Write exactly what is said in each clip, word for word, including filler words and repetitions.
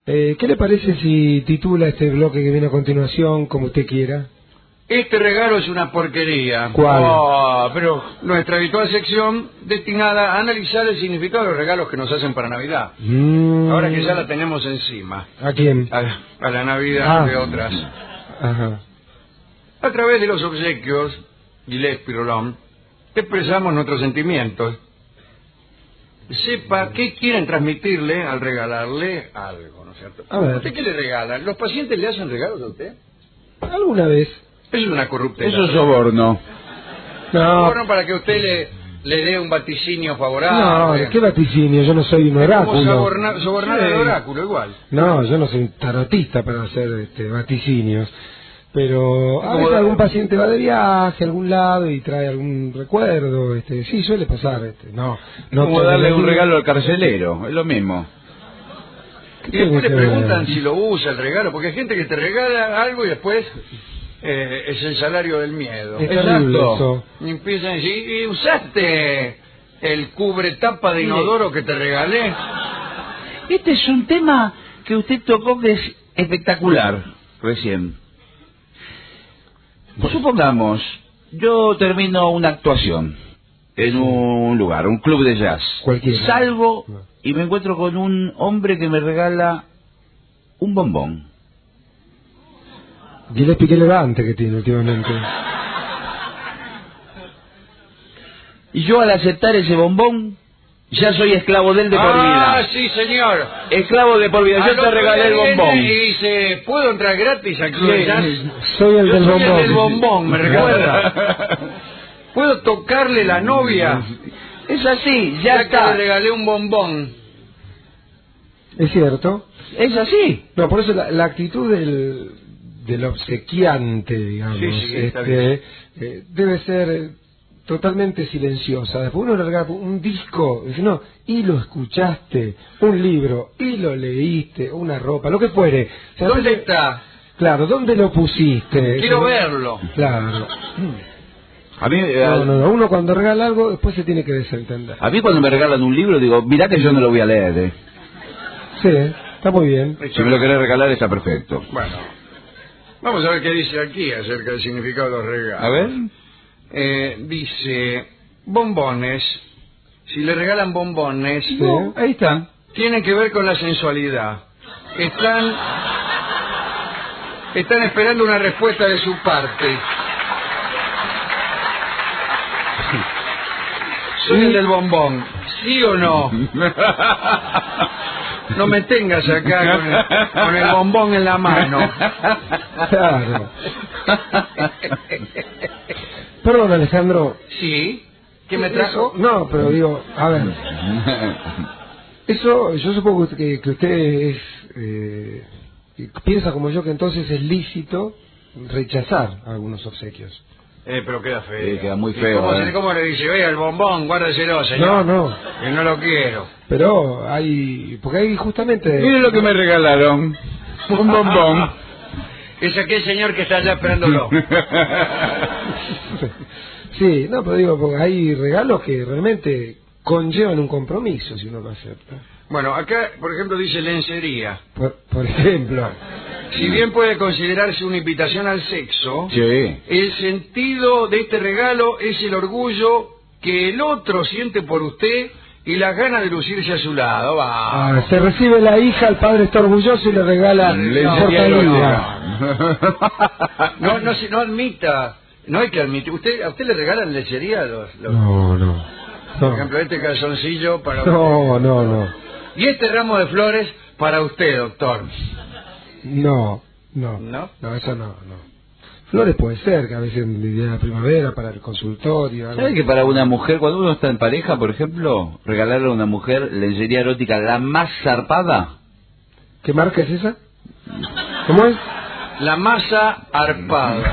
Eh, ¿Qué le parece si titula este bloque que viene a continuación como usted quiera? Este regalo es una porquería. ¿Cuál? Oh, pero nuestra habitual sección destinada a analizar el significado de los regalos que nos hacen para Navidad. Mm. Ahora que ya la tenemos encima. ¿A quién? A, a la Navidad Ah. de otras. Ajá. A través de los obsequios, Gillespie Rolón, expresamos nuestros sentimientos. Sepa qué quieren transmitirle al regalarle algo, ¿no es cierto? A ver. ¿Usted qué le regalan? ¿Los pacientes le hacen regalos a usted? ¿Alguna vez? Eso es una corruptela. Eso es soborno. No. Bueno, para que usted le, le dé un vaticinio No, favorable. ¿qué vaticinio? Yo no soy un Es como oráculo. sobornar, sobornar Sí. al oráculo, igual. No, yo no soy un tarotista para hacer este, vaticinios. Pero a Como veces de- algún paciente va de viaje a algún lado y trae algún recuerdo. Este, sí, suele pasar. Este, no, no Como todos darle los un días. regalo al carcelero, es lo mismo. ¿Qué Y tiene después le que ver? preguntan si lo usa el regalo, porque hay gente que te regala algo y después eh, es el salario del miedo. Es terrible Exacto. eso. Y empiezan a decir, ¿y usaste el cubretapa de inodoro que te regalé? Este es un tema que usted tocó que es espectacular recién. Supongamos, yo termino una actuación en un lugar, un club de jazz. Cualquiera. Salgo No. y me encuentro con un hombre que me regala un bombón. Gillespie, qué levante que tiene últimamente. Y yo al aceptar ese bombón, ya soy esclavo de él de por Ah, vida. sí, señor. Esclavo de por vida, Al yo te otro regalé día el viene bombón. Y dice, ¿puedo entrar gratis al club de jazz? Soy el Yo del soy bombón. el del bombón, ¿me recuerda? ¿Puedo tocarle la novia? Es así, Ya ya que le está. regalé un bombón. Es cierto. Es así. No, por eso la, la actitud del, del obsequiante, digamos, Sí, sí, está este, eh, debe ser eh, totalmente silenciosa. Después uno le regala un disco, dice, no, y lo escuchaste, un libro, y lo leíste, una ropa, lo que fuere. O sea, ¿Dónde entonces, está? claro, ¿dónde lo pusiste? Quiero Eso- verlo. Claro. A mí, eh, No, no, no, uno cuando regala algo, después se tiene que desentender. a mí cuando me regalan un libro digo, mirá que yo no lo voy a leer. eh. Sí, está muy bien. Si me lo querés regalar está perfecto. Bueno, vamos a ver qué dice aquí acerca del significado de los regalos. A ver. Eh, dice, bombones. Si le regalan bombones, Sí. Ahí está. tienen que ver con la sensualidad. Están, están esperando una respuesta de su parte. Soy el del bombón, ¿sí o no? No me tengas acá con el, con el bombón en la mano. Claro. Perdón, Alejandro. ¿Sí? ¿Qué me trajo? Eso- No, pero digo, a ver. Eso, yo supongo que, que usted es, eh, piensa como yo que entonces es lícito rechazar algunos obsequios. Eh, pero queda feo. Sí, queda muy ¿Y feo, ¿Cómo, eh? se- cómo le dice? Oiga, el bombón, guárdeselo, señor. No, no. Que no lo quiero. Pero hay, porque hay justamente... Miren lo que me regalaron. Un bombón. Es aquel señor que está allá esperándolo. Sí, no, pero digo, porque hay regalos que realmente conllevan un compromiso si uno lo acepta. Bueno, acá, por ejemplo, dice lencería. Por, por ejemplo. Si bien puede considerarse una invitación al sexo, Sí. el sentido de este regalo es el orgullo que el otro siente por usted y las ganas de lucirse a su lado. Va. Ah, se recibe la hija, el padre está orgulloso y le regala Lencería portavida. erótica. No, no, se- no admita, no hay que admitir. ¿Usted, ¿A usted le regalan lencería? Los, los- No, no. Por No, ejemplo, este calzoncillo para no, no, no. Y este ramo de flores para usted, doctor. No, no. ¿No? No, eso no, no. Flores puede ser, que a veces en día de la primavera, para el consultorio. algo. ¿Sabe que para una mujer, cuando uno está en pareja, por ejemplo, regalarle a una mujer lencería erótica la más zarpada? ¿Qué marca es esa? ¿Cómo es? La masa arpada.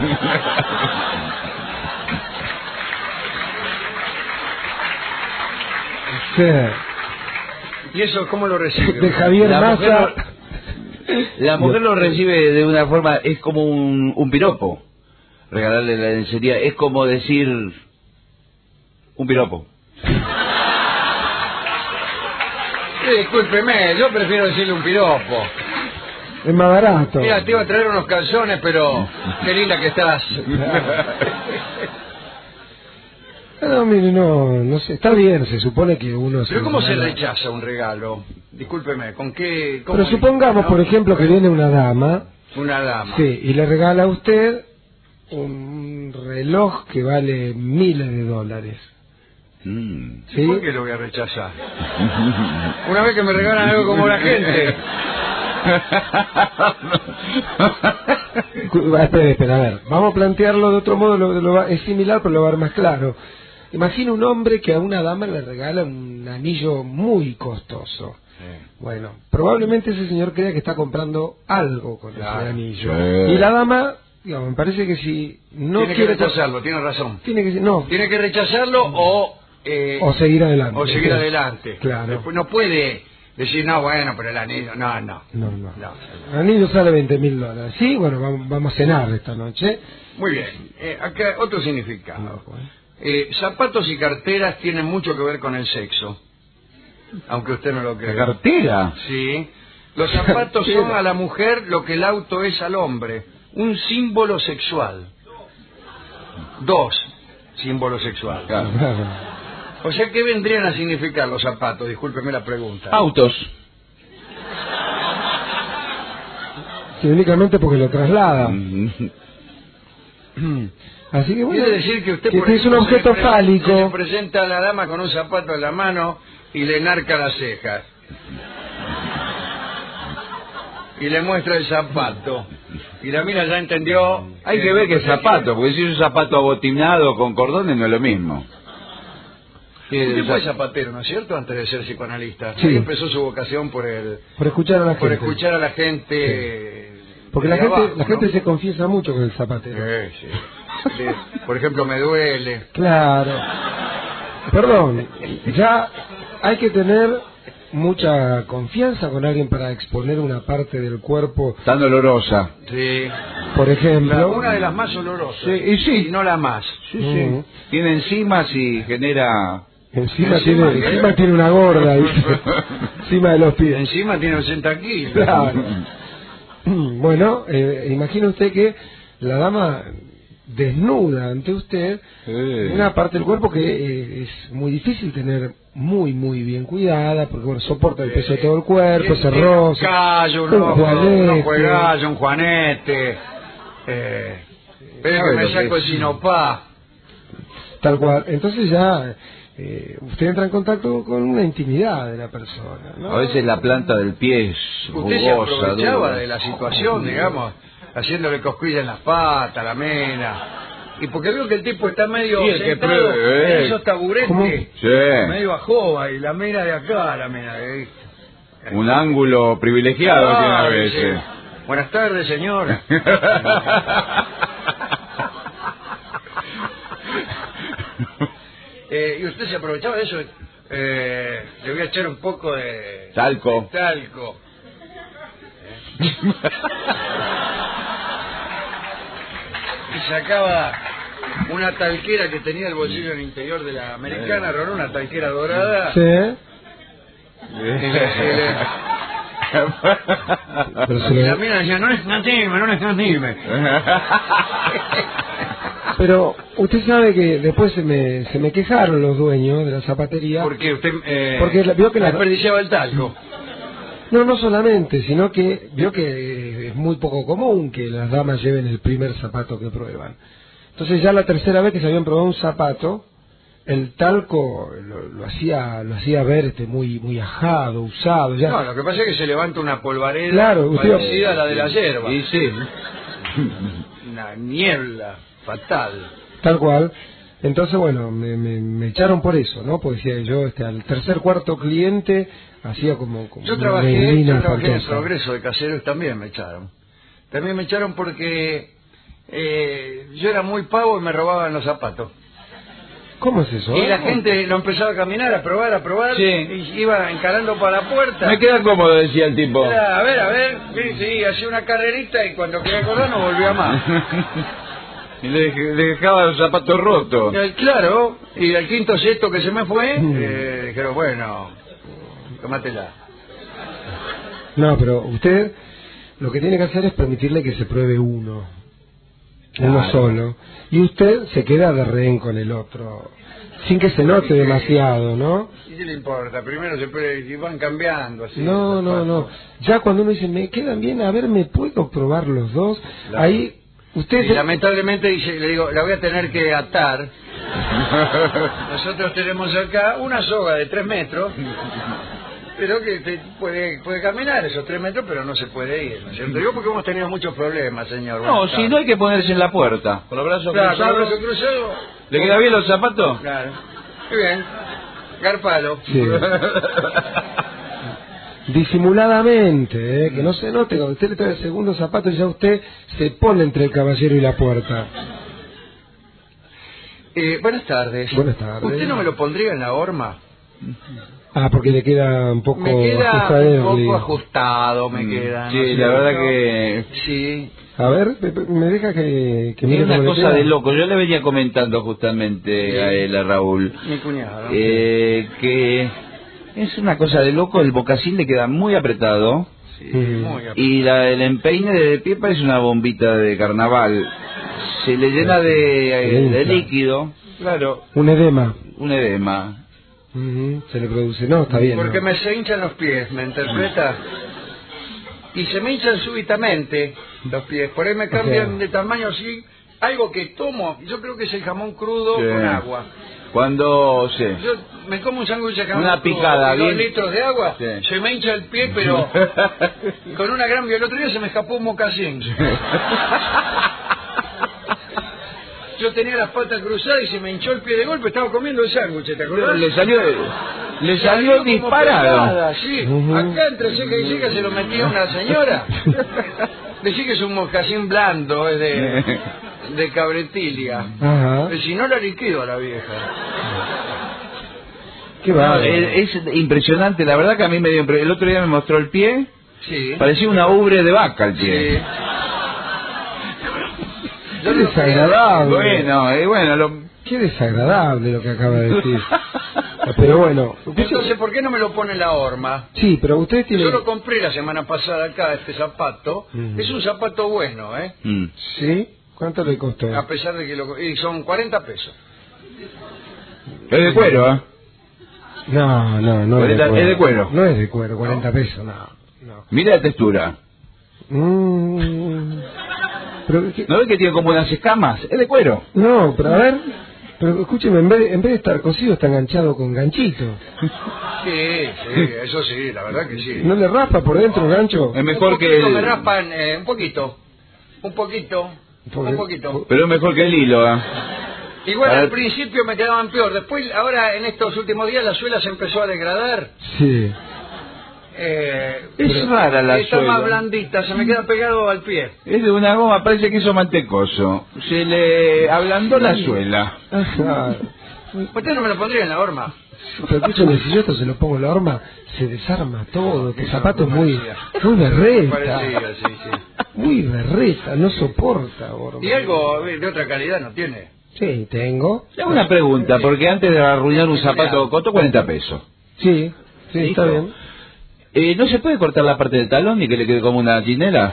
Sí. ¿Y eso cómo lo recibe? De Javier La Massa. mujer La mujer lo recibe de una forma, es como un, un piropo. Regalarle la lencería es como decir un piropo. Sí, discúlpeme, yo prefiero decirle un piropo. Es más barato. Mira, te iba a traer unos calzones, pero qué linda que estás. No, mire, no, no sé, está bien, se supone que uno... Pero ¿cómo se regala- rechaza un regalo? Discúlpeme, ¿con qué...? cómo Pero es? supongamos, ¿No? por ejemplo, que viene una dama, Una dama. sí, y le regala a usted un reloj que vale miles de dólares. Mm. ¿Sí? ¿Por qué lo voy a rechazar? Una vez que me regalan algo como la gente. Cu- Espera, espera, a ver, vamos a plantearlo de otro modo, lo- lo va- es similar, pero lo va a ver más claro. Imagina un hombre que a una dama le regala un anillo muy costoso. Bueno, probablemente ese señor crea que está comprando algo con Claro. ese anillo. Sí. Y la dama, digamos, me parece que si no tiene que quiere... rechazarlo, tiene razón. Tiene que no, Tiene que rechazarlo o... eh, o seguir adelante. o seguir adelante. Claro. Después no puede decir, no, bueno, pero el anillo... No, no. No, no. El anillo sale veinte mil dólares. Sí, bueno, vamos, vamos a cenar esta noche. Muy bien. Eh, acá otro significado. No, pues. Eh, zapatos y carteras tienen mucho que ver con el sexo. Aunque usted no lo ¿La crea. cartera? Sí. Los zapatos son a la mujer lo que el auto es al hombre. Un símbolo sexual. Dos. Símbolo sexual. Claro. O sea, ¿qué vendrían a significar los zapatos? Discúlpeme la pregunta. Autos. Sí, únicamente porque lo traslada. Mm. Así que bueno, Quiere decir que usted que por es un ejemplo, objeto se le pre- fálico. se le presenta a la dama con un zapato en la mano y le enarca las cejas. Y le muestra el zapato. Y la mina ya entendió. Hay que ver qué zapato, porque si es un zapato abotinado con cordones no es lo mismo. Usted fue zapatero, ¿no es cierto? Antes de ser psicoanalista. Sí. Ahí empezó su vocación por el Por escuchar a la por gente. escuchar a la gente. Porque la de gente, abajo, la gente ¿no? se confiesa mucho con el zapatero. Sí, sí. Sí. Por ejemplo, me duele. Claro. Perdón, ya hay que tener mucha confianza con alguien para exponer una parte del cuerpo, Tan dolorosa. Sí. por ejemplo. La- una de las más olorosas. Sí, y sí. Y no la más. Sí, Mm. sí. Tiene enzimas y genera... Encima, Encima, tiene, ¿qué? encima tiene una gorda, ¿viste? Encima de los Y pies. encima tiene ochenta kilos. Claro. Bueno, eh, imagine usted que la dama desnuda ante usted Sí. una parte del cuerpo que eh, es muy difícil tener muy, muy bien cuidada, porque bueno, soporta el peso de todo el cuerpo, se Tiene roza. Un callo, un un ojo, juanete. un ojo de gallo, un juanete. Eh, pero ¿Sabe que me lo que saco el es? sinopá. Tal cual. Entonces ya eh, usted entra en contacto con una intimidad de la persona, ¿no? A veces la planta del pie es Usted se rugosa, aprovechaba dura. de la situación, digamos, haciéndole cosquillas en las patas, la mena. Y porque veo que el tipo está medio Sí, el que sentado pruebe, en eh. esos taburetes, ¿Cómo? Sí. medio ajoba, y la mena de acá, la mena de ahí. Un ángulo privilegiado Ah, tiene a sí. veces. Buenas tardes, señor. Eh, y usted se aprovechaba de eso. Eh, le voy a echar un poco de Talco. de talco. Eh. Y sacaba una talquera que tenía el bolsillo en el interior de la americana, Ron, una talquera dorada. Sí. Y le- y le- Pero se y le- la mina decía, no es natime, no es natime. Pero usted sabe que después se me, se me quejaron los dueños de la zapatería. Porque usted eh, Porque la- vio que la- desperdiciaba el talco. No, no solamente, sino que vio que es muy poco común que las damas lleven el primer zapato que prueban. Entonces ya la tercera vez que se habían probado un zapato, el talco lo, lo hacía lo hacía ver este muy muy ajado, usado. Ya. No, lo que pasa es que se levanta una polvareda Claro, usted- parecida a la de la hierba. Y sí. Una niebla fatal. Tal cual. Entonces, bueno, me, me, me echaron por eso, ¿no? Porque decía yo, este, al tercer, cuarto cliente, hacía como, como Yo una trabajé, neblina yo trabajé en el espantosa. progreso de caseros, también me echaron. También me echaron porque eh, yo era muy pavo y me robaban los zapatos. ¿Cómo es eso? Y la gente lo empezaba a caminar, a probar, a probar, Sí. y iba encarando para la puerta. Me queda cómodo, decía el tipo. Era, a ver, a ver, sí, sí, hacía una carrerita y cuando quería acordar no volvía más. Y le, dej- le dejaba los zapatos rotos. Eh, Claro, y el quinto sexto que se me fue, Mm. eh, dijeron, bueno, tómatela. No, pero usted lo que tiene que hacer es permitirle que se pruebe uno, uno Claro. solo, y usted se queda de rehén con el otro, sin que se note demasiado, ¿no? ¿Y qué le importa? Primero se puede, y van cambiando así. No, los no, pasos. no. Ya cuando uno dice, me quedan bien, a ver, ¿me puedo probar los dos? Claro. Ahí, usted... Y lamentablemente dice, le digo, la voy a tener que atar. Nosotros tenemos acá una soga de tres metros, pero que te puede, puede caminar esos tres metros, pero no se puede ir, ¿no es cierto? Digo porque hemos tenido muchos problemas, señor. No, Buenas si tardes. no hay que ponerse en la puerta. Con los brazos Claro, con cruzados. el brazo cruzado. ¿Le queda bien los zapatos? Claro. Muy bien. Garpalo. Sí. Disimuladamente, ¿eh? Que no se note, cuando usted le trae el segundo zapato ya usted se pone entre el caballero y la puerta. Eh, buenas tardes. Buenas tardes. ¿Usted no me lo pondría en la horma? Ah, porque le queda un poco Me queda un ajustadeli. poco ajustado, me Mm, queda. sí, ¿no es la verdad cierto? que- Sí. A ver, me, me deja que, que mire Es una cómo le cosa queda. de loco. Yo le venía comentando justamente Sí. a él, a Raúl, Mi cuñado. eh, que es una cosa de loco. El mocasín le queda muy apretado Sí, Mm. muy apretado. y la, el empeine de pie parece una bombita de carnaval. Se le llena de, Se le de infla. líquido, claro, Un edema. un edema. Ujú, se le produce. No, está bien. Porque ¿no? me se hinchan los pies, ¿me interpreta? Y se me hinchan súbitamente los pies. Por ahí me cambian sea. de tamaño así. Algo que tomo, yo creo que es el jamón crudo Sí. con agua. Cuando sí. Yo me como un sándwich de jamón Una crudo picada, y dos bien. litros de agua, Sí. se me hincha el pie, pero con una gran... El otro día se me escapó un mocasín. Yo tenía las patas cruzadas y se me hinchó el pie de golpe, estaba comiendo el sándwich, ¿te acordás? le salió, le salió como disparado. pedrada, sí. Ujú. Acá entre seca y seca se lo metía una señora. Decí que es un mocasín blando, es de, de cabretilia. Ajá. Si no la liquido a la vieja. Qué va. Es, es impresionante, la verdad que a mí me dio impre- el otro día me mostró el pie, Sí. parecía una ubre de vaca el pie. Sí. Qué desagradable. Bueno, y bueno, lo, Qué desagradable lo que acaba de decir. Pero bueno. Entonces, ¿por qué no me lo pone en la horma? Sí, pero usted tiene... Yo lo compré la semana pasada acá, este zapato. Ujú. Es un zapato bueno, ¿eh? mm. ¿Sí? ¿Cuánto le costó? A pesar de que lo... Y son cuarenta pesos. Es de cuero, ¿eh? No, no, no cuarenta es de cuero. No es de cuero, cuarenta pesos, no. no. Mira la textura. Mm, pero, ¿qué? ¿No ves que tiene como unas escamas? Es de cuero. No, pero a ver... Pero escúcheme, en vez, de, en vez de estar cosido está enganchado con ganchito. Sí, sí, eso sí, la verdad que sí. ¿No le raspa por dentro el gancho? Es mejor un que poquito el- me raspan, eh, un poquito. Un poquito. Porque- Un poquito. Pero es mejor que el hilo, ¿eh? Igual A al ver. principio me quedaban peor. Después, ahora en estos últimos días, la suela se empezó a degradar. Sí. Eh, Es pero rara la está suela. más blandita, se me queda pegado al pie. Es de una goma, parece que hizo mantecoso. Se le ablandó la suela. Ajá. ¿Usted no me lo pondría en la horma? Pero escúchame, si yo esto se lo pongo en la horma, se desarma todo. Tu Eso zapato es me muy, parecía. muy berreta. Parecía, sí, sí. Muy berreta, no soporta horma. Y algo de otra calidad no tiene. Sí, tengo. Le hago una pregunta, porque antes de arruinar un zapato costó cuarenta pesos. Sí, sí, está Listo. bien. Eh, ¿No se puede cortar la parte del talón y que le quede como una chinela?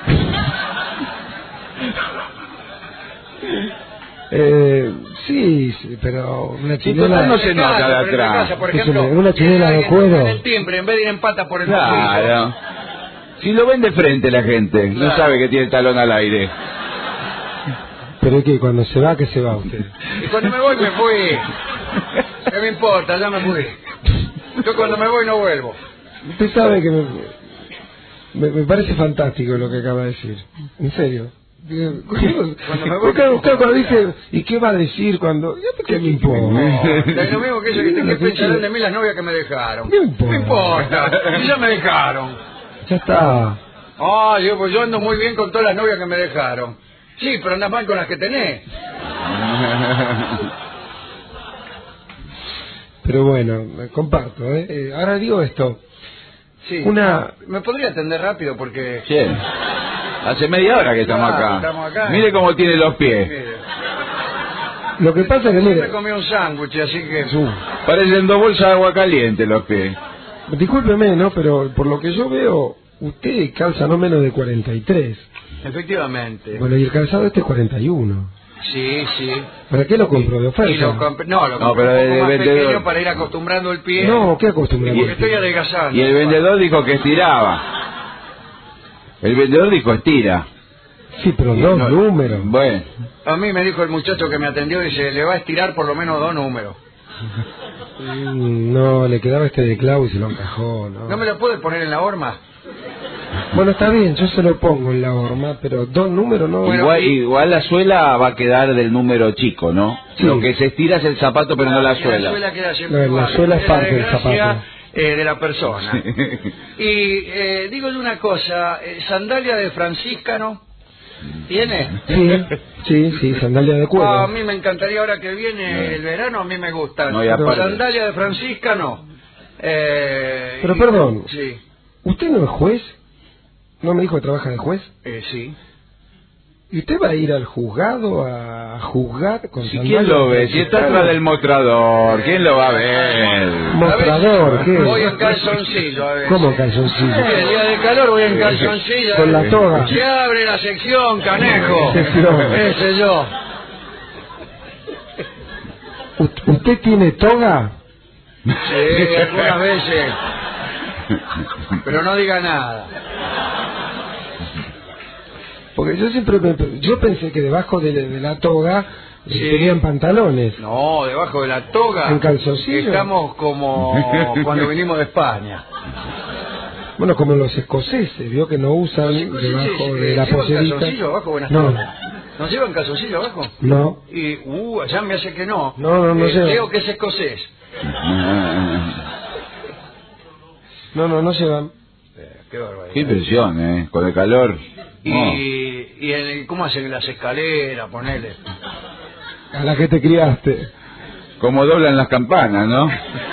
Eh, sí, sí, pero una Sí, chinela... total no se En casa, nota de pero en atrás. casa, por Escúcheme, ejemplo, una chinela viene de alguien cuero. en el timbre, en vez de ir en pata por el pasillo. Claro. Si lo ven de frente la gente, no Claro. sabe que tiene el talón al aire. Pero es que cuando se va, que se va usted. Y cuando me voy, me fui. No me importa, ya me fui. Yo cuando me voy no vuelvo. Usted sabe que me, me, me parece fantástico lo que acaba de decir. En serio. Cuando me voy- Usted, usted cuando dice, ¿y qué va a decir cuando...? ¿Qué me importa? No, lo mismo que eso que, que pensarán de mí las novias que me dejaron. No importa. No importa, y ya me dejaron. Ya está. Ah, yo, pues yo ando muy bien con todas las novias que me dejaron. Sí, pero andas mal con las que tenés. Pero bueno, me comparto, ¿eh? Eh, Ahora digo esto. Sí. Una... ¿Me podría atender rápido? Porque... Sí. Hace media hora que estamos Claro, acá. estamos acá. Mire cómo tiene los pies. Mire, Lo que pasa es que, me mire... comí un sándwich, así que... Su- Parecen dos bolsas de agua caliente los pies. Discúlpeme, ¿no? Pero por lo que yo veo, usted calza no menos de cuarenta y tres. Efectivamente. Bueno, y el calzado este es cuarenta y uno. Sí, sí. ¿Para qué lo compró? ¿De oferta? Y lo comp- no, lo No, compré pero un el poco más vendedor- pequeño para ir acostumbrando el pie. No, ¿qué acostumbrado? Porque estoy adelgazando. Y el vendedor dijo que estiraba. El vendedor dijo estira. Sí, pero dos No, números. Bueno. A mí me dijo el muchacho que me atendió, dice, le va a estirar por lo menos dos números. Mm, No, le quedaba este de clavo y se lo encajó, ¿no? ¿No me lo puede poner en la horma? Bueno, está bien, yo se lo pongo en la horma, pero dos números no... Bueno, igual, y- igual la suela va a quedar del número chico, ¿no? Sí. Lo que se estira es el zapato, pero no la Y suela. La suela queda siempre La- la igual. suela es la parte del desgracia, zapato. eh, de la persona. Y eh, dígole una cosa, eh, sandalia de franciscano, ¿tiene? Sí, sí, sí, sandalia de cuero. Ah, a mí me encantaría ahora que viene el verano, a mí me gusta. No, y aparte- Sandalia de franciscano. Eh, Pero y- perdón. Sí, ¿Usted no es juez? ¿No me dijo que trabaja de juez? eh, sí. ¿Y usted va a ir al juzgado a juzgar con Si sandalias ¿Quién lo ve? Si franciscanas? está atrás del mostrador, ¿quién lo va a ver? Mostrador, ¿qué? Voy en calzoncillo a veces. ¿Cómo calzoncillo? Sí, el día de calor voy en calzoncillo. Con la toga. Se abre la sección, canejo. Sección. Ese yo. ¿U- ¿Usted tiene toga? Sí, algunas veces. Pero no diga nada. Porque yo siempre me- yo pensé que debajo de, de la toga eh, Sí. tenían pantalones. No, debajo de la toga. ¿En calzoncillo? Estamos como cuando vinimos de España. Bueno, como los escoceses, vio que no usan Sí, sí, debajo sí, de eh, la ¿llevan poserita. calzoncillo abajo? Buenas No, tardes. ¿No llevan calzoncillo abajo? no, Y, uh, allá me hace que no. No, no, no Eh, llevan. Creo que es escocés. no, no, no llevan. Eh, qué barbaridad. Qué impresión, ¿eh? Con el calor. Y, No. y el- ¿cómo hacen las escaleras? Ponele. A la que te criaste. Como doblan las campanas, ¿no?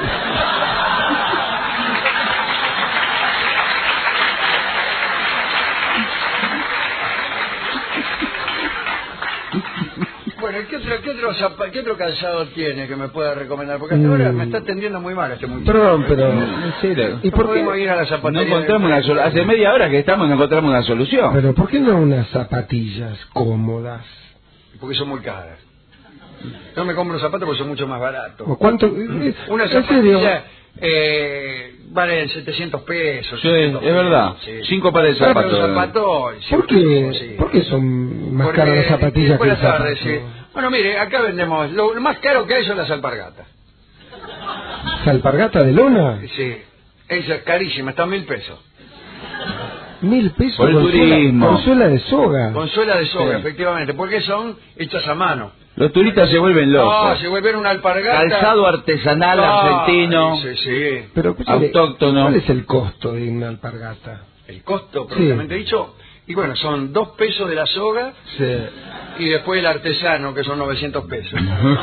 Bueno, ¿qué otro, qué, otro zapa- ¿qué otro calzado tiene que me pueda recomendar? Porque hasta ahora me está atendiendo muy mal este muchacho. Perdón, pero... En serio. ¿Y No por podemos qué? ir a la No zapatería. encontramos una solución. Hace media hora que estamos y no encontramos una solución. Pero ¿por qué no unas zapatillas cómodas? Porque son muy caras. No me compro zapatos porque son mucho más baratos. ¿O cuánto? eh, Una ¿En serio? zapatilla eh, vale setecientos pesos. Sí, setecientos es verdad. pesos, sí. Cinco pares de Pero zapatos. un zapato, ¿Por qué, sí. ¿Por qué son más Porque- caras las zapatillas que Buenas el zapato? tardes, sí. Bueno, mire, acá vendemos, lo, lo más caro que hay son las alpargatas. ¿Alpargata de lona? Sí, esa es carísima, está a mil pesos. Mil pesos Por el con suela- turismo. con suela de soga. Con suela de soga, Sí. efectivamente, porque son hechas a mano. Los turistas se vuelven No, locos. se vuelven una alpargata. Calzado artesanal Ay, argentino. Sí, sí. Pero escúchale, Autóctono. ¿cuál es el costo de una alpargata? El costo, propiamente dicho. Y bueno, son dos pesos de la soga Sí. y después el artesano, que son novecientos pesos.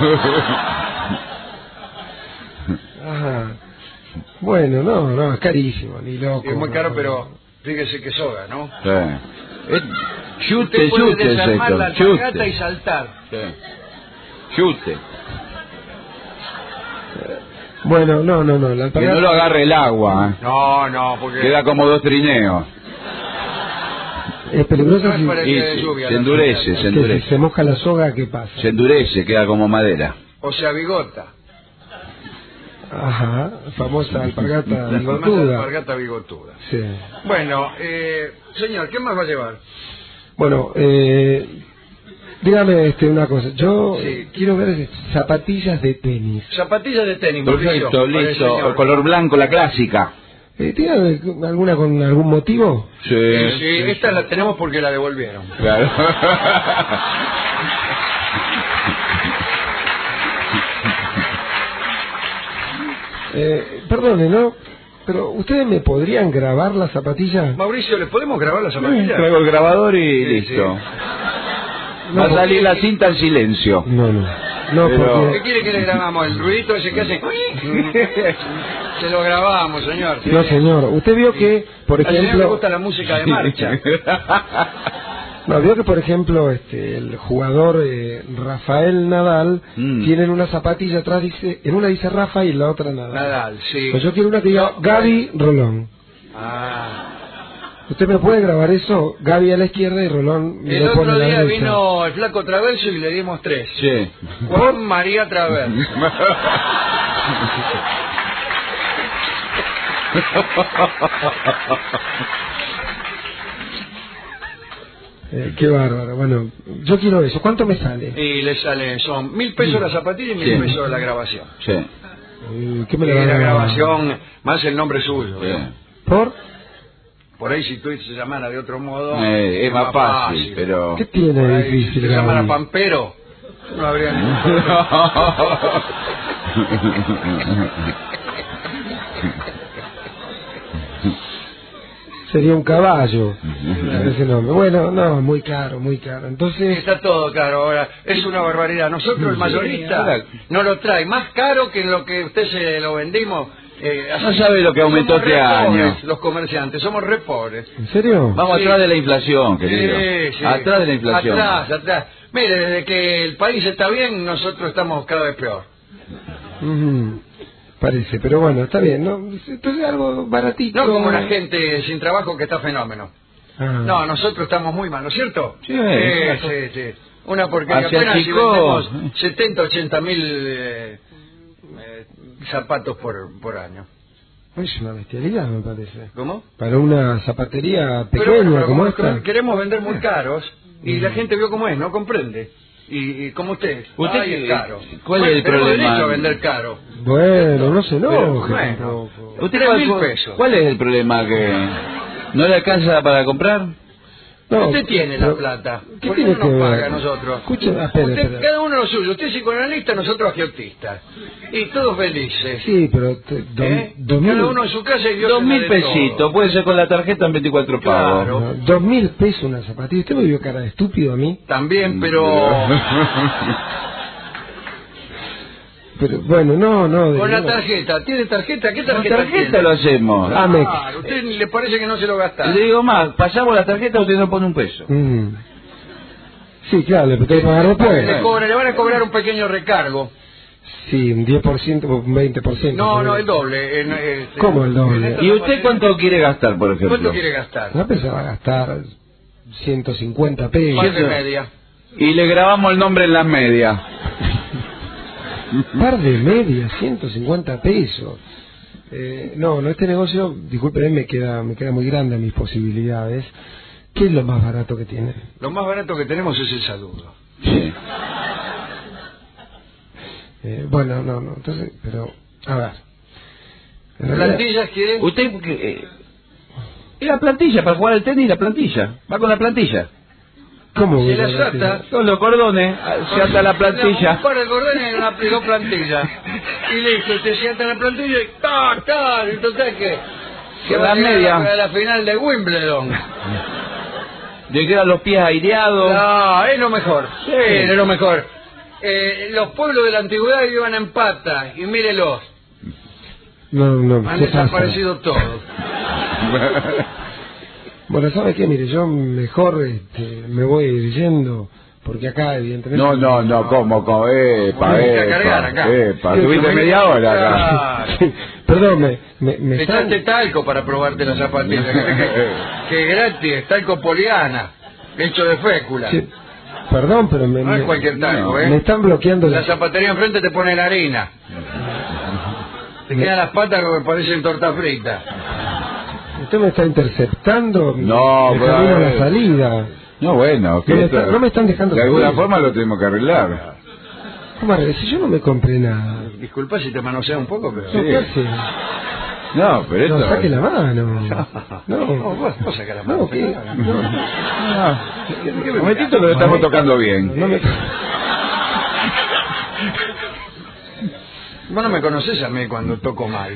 Ajá. Bueno, no, no, es carísimo, ni loco. Es muy caro, no. pero fíjese que soga, ¿no? Sí. Es- Chute, Usted puede chute es desarmar la esto. alpargata y Chute. saltar. Sí. Chute. Bueno, no, no, no, la Que alpargata... no lo agarre el agua. ¿eh? No, no, porque... Queda como dos trineos. Es peligroso No es si, para Y que de se- lluvia se la endurece, alpargata. se que si endurece. se moja la soga, ¿qué pasa? Se endurece, queda como madera. O sea, bigota. Ajá, famosa alpargata La famosa bigotuda. alpargata bigotuda. Sí. Bueno, eh, señor, ¿qué más va a llevar? Bueno, eh, dígame este, una cosa. Yo Sí. eh, quiero ver zapatillas de tenis. Zapatillas de tenis, Mauricio, Perfecto, para el listo. señor. Color blanco, la clásica. Eh, ¿Tiene alguna con algún motivo? Sí. Sí, sí, esta la tenemos porque la devolvieron. Claro. Eh, perdone, ¿no? Pero ¿ustedes me podrían grabar las zapatillas? Mauricio, ¿le podemos grabar las zapatillas? Traigo el grabador y Sí, listo. No, Va a salir porque- la cinta en silencio. No, no. No, Pero- ¿Qué porque... quiere que le grabamos? ¿El ruidito ese que hace? Se lo grabamos, señor. sí. No, señor. Usted vio que, por Al señor le ejemplo... gusta la música de marcha. No, vio que, por ejemplo, este, el jugador eh, Rafael Nadal Mm. tiene en una zapatilla atrás, dice, en una dice Rafa y en la otra Nadal. Nadal, sí. Pues yo quiero una que diga No, Gaby Rolón. Ah. Usted me puede grabar eso, Gaby a la izquierda y Rolón me El lo pone otro a la día derecha. vino el flaco Traverso y le dimos tres. Sí. Juan María Traverso. Eh, qué bárbaro. Bueno, yo quiero eso. ¿Cuánto me sale? Y le sale, son mil pesos la zapatilla y mil Sí. pesos la grabación. Sí. Eh, ¿Qué me Y le van la a grabar? grabación más el nombre suyo. Sí. ¿no? ¿Por? Por ahí si tú se llamara de otro modo... Eh, es más fácil, pero... ¿Qué tiene Por de ahí, difícil, si se llamara Gaby? Pampero, no habría... Sería un caballo. Ese nombre. Bueno, no, muy caro, muy caro. Entonces, Está todo caro ahora, es una barbaridad. Nosotros el mayorista no lo trae más caro que lo que usted se lo vendimos. Eh, así. No sabe lo que aumentó Somos este re año. pobres, los comerciantes, somos re pobres. ¿en serio? Vamos Sí. atrás de la inflación, querido. Sí, sí. Atrás de la inflación. Atrás, atrás. Mire, desde que el país está bien, nosotros estamos cada vez peor. Ujú. Parece, pero bueno, está bien, ¿no? Entonces algo baratito. No como la gente sin trabajo que está fenómeno. Ah. No, nosotros estamos muy mal, ¿no es cierto? Sí, sí, sí. sí, sí. Una porquería. Hacia Apenas si Chico. vendemos setenta, ochenta mil eh, eh, zapatos por, por año. Es una bestialidad, me parece. ¿Cómo? Para una zapatería pequeña Pero bueno, pero como como esta. queremos vender muy caros y la gente vio cómo es, no comprende. Y, y como usted, Usted ay, que- es caro. ¿cuál es Bueno, el tenemos problema? derecho a vender caro. Bueno, no se enoje Pero, bueno. tampoco. ¿Usted Tres cuál, mil cuál- pesos. cuál es el problema? ¿Que no le alcanza para comprar? No, Usted tiene pero- la plata. ¿Qué ¿Por qué tiene no nos que ver? paga a nosotros? Escuche, ah, espere, Usted, espere. cada uno lo suyo. Usted es psicoanalista, nosotros agiotistas. Y todos felices. Sí, pero te- do- ¿Eh? dos mil, Cada uno en su casa y Dios Dos en la mil de todos. pesitos, puede ser con la tarjeta en veinticuatro pagos. Claro. no, dos mil pesos una zapatilla. ¿Usted me vio cara de estúpido a mí? También, pero Pero bueno, no, no. de con la verdad. tarjeta. ¿Tiene tarjeta? ¿Qué Con tarjeta tarjeta tiene? lo hacemos. Amex. Claro, ¿usted le parece que no se lo gasta? Y le digo más, pasamos la tarjeta, usted no pone un peso. Mm. Sí, claro, le tengo que pagar Le, después. cobran- le van a cobrar un pequeño recargo. Sí, un diez por ciento o un veinte por ciento. No, no, el doble. En, este, ¿Cómo el doble? en esta ¿Y usted zapatilla- cuánto quiere gastar, por ejemplo? ¿Cuánto quiere gastar? No pensaba gastar ciento cincuenta pesos. Par de media. Y le grabamos el nombre en las medias. Par de medias, ciento cincuenta pesos. Eh, no, no, este negocio, discúlpenme, me queda, me queda muy grande a mis posibilidades. ¿Qué es lo más barato que tiene? Lo más barato que tenemos es el saludo. Sí. Eh, bueno, no, no, entonces, pero, a ver. En realidad- ¿Plantillas quiere? ¿Usted qué? eh, ¿Y la plantilla para jugar al tenis? La plantilla. Va con la plantilla. ¿Cómo Se voy a las decir? ata. Con los cordones, se ata la plantilla. Para el cordón y una aplicó plantilla. Y listo, usted se ata la plantilla y ¡tac, tac! ¿Y total qué? Que Con va a la llegar media. a la, a la final de Wimbledon. Le quedan los pies aireados. No, es lo mejor. Sí, es lo mejor. Eh, los pueblos de la antigüedad iban en pata. Y mírelos, No, no, han ¿qué pasa? desaparecido todos. Bueno, ¿sabe qué? Mire, yo mejor este, me voy yendo, porque acá, evidentemente... No, no, no, ¿cómo? ¿Cómo? Epa, Vamos a cargar epa, acá. epa. Sí, Tuviste sí, media hora acá. Claro. Sí, perdón, me, me, me Te están... echaste talco para probarte la zapatilla. que, que gratis, talco poliana, hecho de fécula. Sí, perdón, pero me, No me, es cualquier talco, no, ¿eh? me están bloqueando La la... zapatería enfrente te pone la harina. Te quedan las patas que parecen torta frita. Usted me está interceptando No, el pero, camino a la eh, salida. No, bueno, que No me esto- está- no me están dejando De alguna salir. forma lo tenemos que arreglar. ¿Cómo arreglé? Si yo no me compré nada. Disculpa si te manosea un poco, pero... No, Sí. ¿qué hace? No, pero esto... No, saque la mano. No, No, vos, vos saca la mano. No, ¿qué? saca la No. mano. Ah, un momentito lo estamos tocando bien. No me... Vos no me conoces a mí cuando toco mal.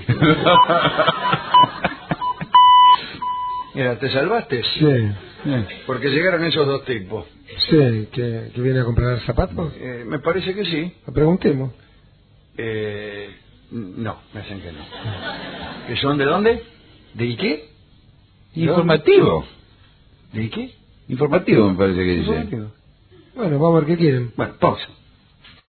Mira, ¿te salvaste? Sí, Porque llegaron esos dos tipos. sí, que, que viene a comprar zapatos. Eh, me parece que sí. Lo preguntemos. Eh, no, me hacen que no. ¿Que son de dónde? ¿De qué? Informativo. ¿De qué? Informativo me parece que dice. Informativo. Bueno, vamos a ver qué quieren. Bueno, pausa.